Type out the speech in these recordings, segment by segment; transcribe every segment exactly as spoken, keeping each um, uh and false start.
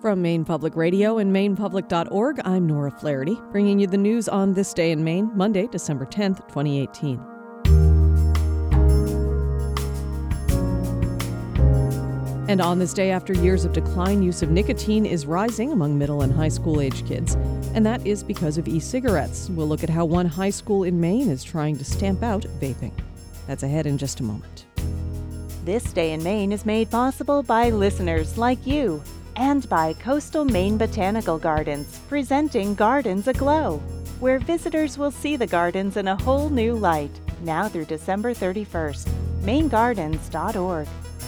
From Maine Public Radio and maine public dot org, I'm Nora Flaherty, bringing you the news on this day in Maine, Monday, December tenth, twenty eighteen. And on this day, after years of decline, use of nicotine is rising among middle and high school age kids, and that is because of e-cigarettes. We'll look at how one high school in Maine is trying to stamp out vaping. That's ahead in just a moment. This Day in Maine is made possible by listeners like you and by Coastal Maine Botanical Gardens, presenting Gardens Aglow, where visitors will see the gardens in a whole new light, now through December thirty-first. maine gardens dot org.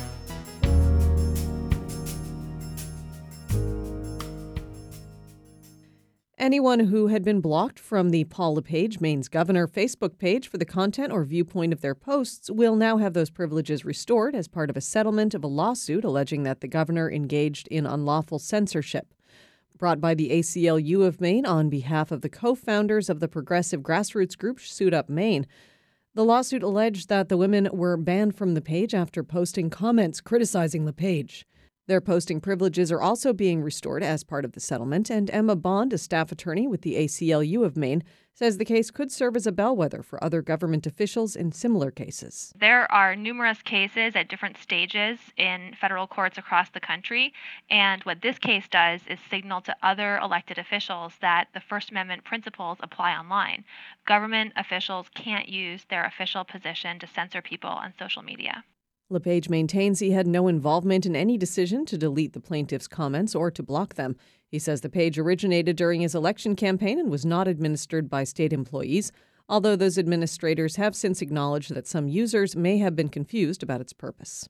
Anyone who had been blocked from the Paul LePage, Maine's governor, Facebook page for the content or viewpoint of their posts will now have those privileges restored as part of a settlement of a lawsuit alleging that the governor engaged in unlawful censorship. Brought by the A C L U of Maine on behalf of the co-founders of the progressive grassroots group Suit Up Maine, the lawsuit alleged that the women were banned from the page after posting comments criticizing LePage. Their posting privileges are also being restored as part of the settlement, and Emma Bond, a staff attorney with the A C L U of Maine, says the case could serve as a bellwether for other government officials in similar cases. There are numerous cases at different stages in federal courts across the country, and what this case does is signal to other elected officials that the First Amendment principles apply online. Government officials can't use their official position to censor people on social media. LePage maintains he had no involvement in any decision to delete the plaintiff's comments or to block them. He says the page originated during his election campaign and was not administered by state employees, although those administrators have since acknowledged that some users may have been confused about its purpose.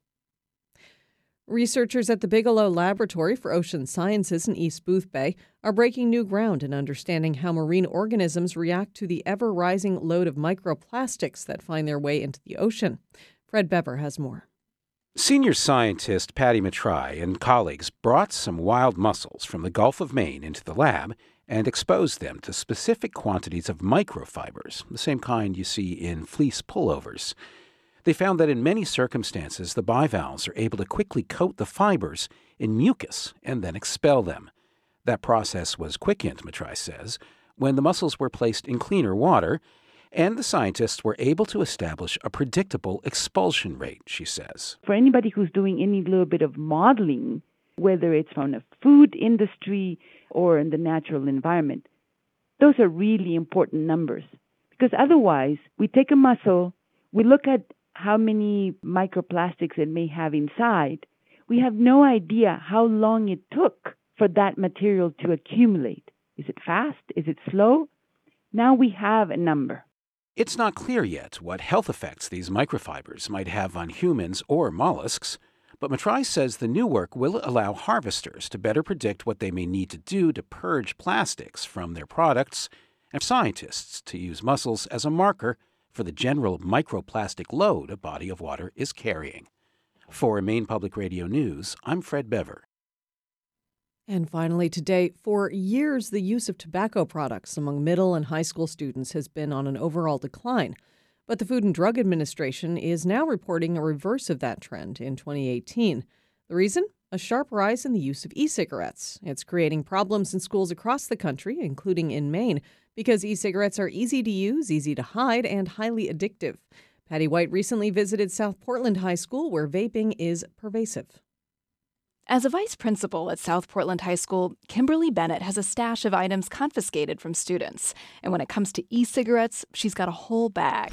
Researchers at the Bigelow Laboratory for Ocean Sciences in East Boothbay are breaking new ground in understanding how marine organisms react to the ever-rising load of microplastics that find their way into the ocean. Fred Bever has more. Senior scientist Patty Matrai and colleagues brought some wild mussels from the Gulf of Maine into the lab and exposed them to specific quantities of microfibers, the same kind you see in fleece pullovers. They found that in many circumstances, the bivalves are able to quickly coat the fibers in mucus and then expel them. That process was quickened, Matrai says, when the mussels were placed in cleaner water, and the scientists were able to establish a predictable expulsion rate, she says. For anybody who's doing any little bit of modeling, whether it's from the food industry or in the natural environment, those are really important numbers. Because otherwise, we take a mussel, we look at how many microplastics it may have inside. We have no idea how long it took for that material to accumulate. Is it fast? Is it slow? Now we have a number. It's not clear yet what health effects these microfibers might have on humans or mollusks, but Matrai says the new work will allow harvesters to better predict what they may need to do to purge plastics from their products, and scientists to use mussels as a marker for the general microplastic load a body of water is carrying. For Maine Public Radio News, I'm Fred Bever. And finally today, for years, the use of tobacco products among middle and high school students has been on an overall decline. But the Food and Drug Administration is now reporting a reverse of that trend in twenty eighteen. The reason? A sharp rise in the use of e-cigarettes. It's creating problems in schools across the country, including in Maine, because e-cigarettes are easy to use, easy to hide, and highly addictive. Patty White recently visited South Portland High School, where vaping is pervasive. As a vice principal at South Portland High School, Kimberly Bennett has a stash of items confiscated from students. And when it comes to e-cigarettes, she's got a whole bag.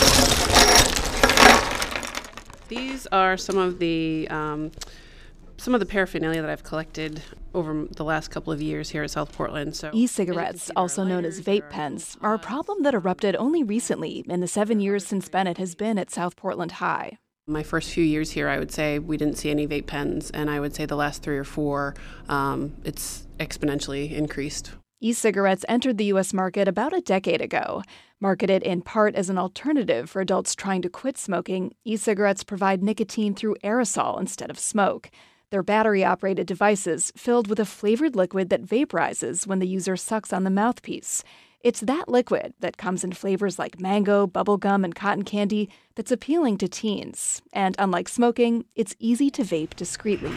These are some of the um, some of the paraphernalia that I've collected over the last couple of years here at South Portland. So e-cigarettes, also known as vape pens, are a problem that erupted only recently in the seven years since Bennett has been at South Portland High. My first few years here, I would say we didn't see any vape pens, and I would say the last three or four, um, it's exponentially increased. E-cigarettes entered the U S market about a decade ago. Marketed in part as an alternative for adults trying to quit smoking, e-cigarettes provide nicotine through aerosol instead of smoke. They're battery-operated devices filled with a flavored liquid that vaporizes when the user sucks on the mouthpiece. It's that liquid that comes in flavors like mango, bubblegum, and cotton candy that's appealing to teens. And unlike smoking, it's easy to vape discreetly.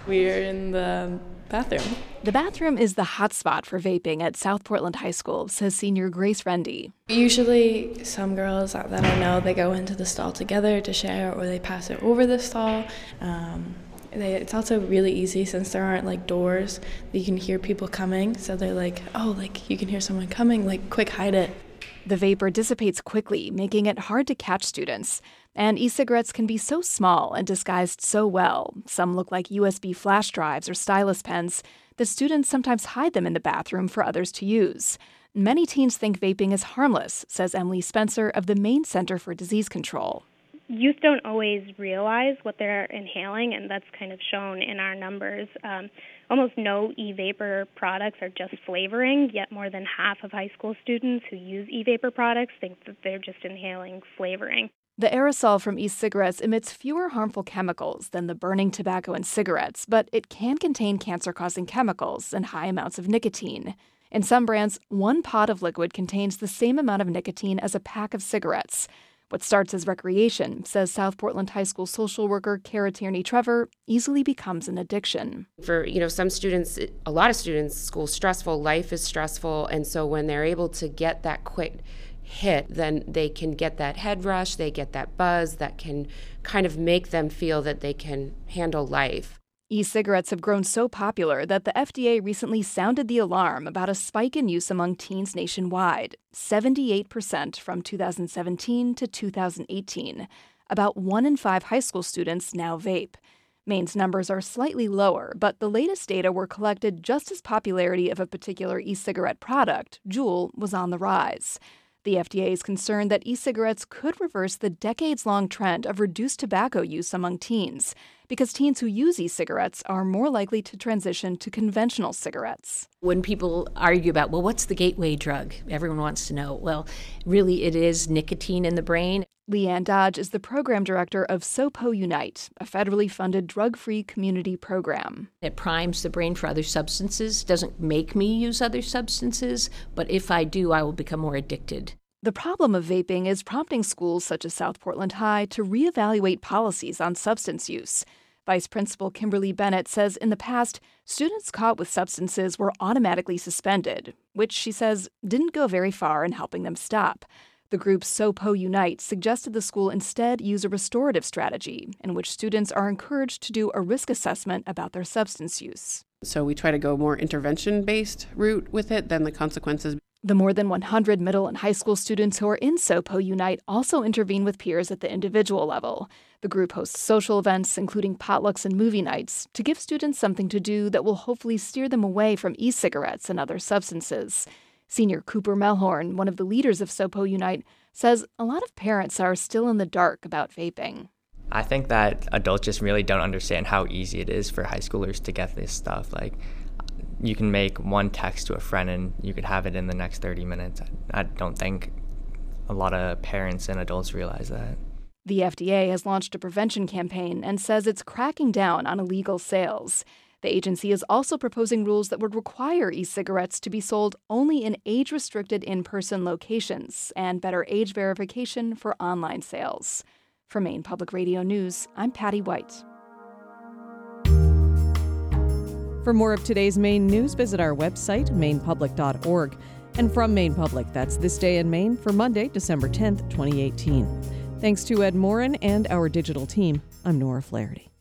We're in the bathroom. The bathroom is the hotspot for vaping at South Portland High School, says senior Grace Rendy. Usually some girls that I know, they go into the stall together to share, or they pass it over the stall. Um, they, it's also really easy since there aren't like doors that you can hear people coming. So they're like, oh, like you can hear someone coming, like quick, hide it. The vapor dissipates quickly, making it hard to catch students. And e-cigarettes can be so small and disguised so well. Some look like U S B flash drives or stylus pens. The students sometimes hide them in the bathroom for others to use. Many teens think vaping is harmless, says Emily Spencer of the Maine Center for Disease Control. Youth don't always realize what they're inhaling, and that's kind of shown in our numbers. Um, almost no e-vapor products are just flavoring, yet more than half of high school students who use e-vapor products think that they're just inhaling flavoring. The aerosol from e-cigarettes emits fewer harmful chemicals than the burning tobacco in cigarettes, but it can contain cancer-causing chemicals and high amounts of nicotine. In some brands, one pod of liquid contains the same amount of nicotine as a pack of cigarettes. What starts as recreation, says South Portland High School social worker Kara Tierney-Trevor, easily becomes an addiction. For, you know, some students, a lot of students, school's stressful, life is stressful, and so when they're able to get that quick hit, then they can get that head rush, they get that buzz that can kind of make them feel that they can handle life. E-cigarettes have grown so popular that the F D A recently sounded the alarm about a spike in use among teens nationwide, seventy-eight percent from two thousand seventeen to two thousand eighteen. About one in five high school students now vape. Maine's numbers are slightly lower, but the latest data were collected just as popularity of a particular e-cigarette product, Juul, was on the rise. The F D A is concerned that e-cigarettes could reverse the decades-long trend of reduced tobacco use among teens, because teens who use e-cigarettes are more likely to transition to conventional cigarettes. When people argue about, well, what's the gateway drug? Everyone wants to know. Well, really it is nicotine in the brain. Leanne Dodge is the program director of SOPO Unite, a federally funded drug-free community program. It primes the brain for other substances, doesn't make me use other substances, but if I do, I will become more addicted. The problem of vaping is prompting schools such as South Portland High to reevaluate policies on substance use. Vice Principal Kimberly Bennett says in the past, students caught with substances were automatically suspended, which she says didn't go very far in helping them stop. The group SOPO Unite suggested the school instead use a restorative strategy in which students are encouraged to do a risk assessment about their substance use. So we try to go more intervention-based route with it than the consequences. The more than one hundred middle and high school students who are in SOPO Unite also intervene with peers at the individual level. The group hosts social events, including potlucks and movie nights, to give students something to do that will hopefully steer them away from e-cigarettes and other substances. Senior Cooper Melhorn, one of the leaders of SOPO Unite, says a lot of parents are still in the dark about vaping. I think that adults just really don't understand how easy it is for high schoolers to get this stuff. Like, you can make one text to a friend and you could have it in the next thirty minutes. I don't think a lot of parents and adults realize that. The F D A has launched a prevention campaign and says it's cracking down on illegal sales. The agency is also proposing rules that would require e-cigarettes to be sold only in age-restricted in-person locations and better age verification for online sales. For Maine Public Radio News, I'm Patty White. For more of today's Maine news, visit our website, maine public dot org. And from Maine Public, that's This Day in Maine for Monday, December tenth, twenty eighteen. Thanks to Ed Morin and our digital team, I'm Nora Flaherty.